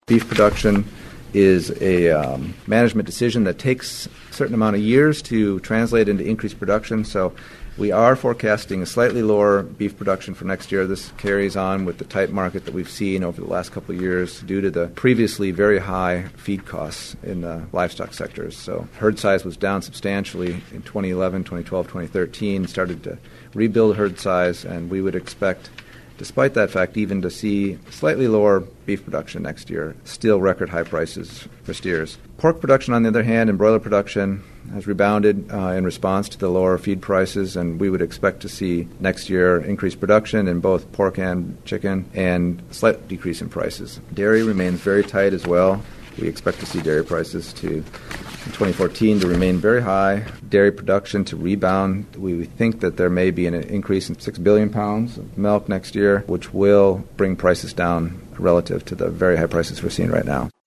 Beef production is a management decision that takes a certain amount of years to translate into increased production. So we are forecasting a slightly lower beef production for next year. This carries on with the tight market that we've seen over the last couple of years due to the previously very high feed costs in the livestock sectors. So herd size was down substantially in 2011, 2012, 2013, started to rebuild herd size, and we would expect, despite that fact, even to see slightly lower beef production next year, still record high prices for steers. Pork production, on the other hand, and broiler production has rebounded in response to the lower feed prices, and we would expect to see next year increased production in both pork and chicken and a slight decrease in prices. Dairy remains very tight as well. We expect to see dairy prices in 2014 to remain very high, dairy production to rebound. We think that there may be an increase in 6 billion pounds of milk next year, which will bring prices down relative to the very high prices we're seeing right now.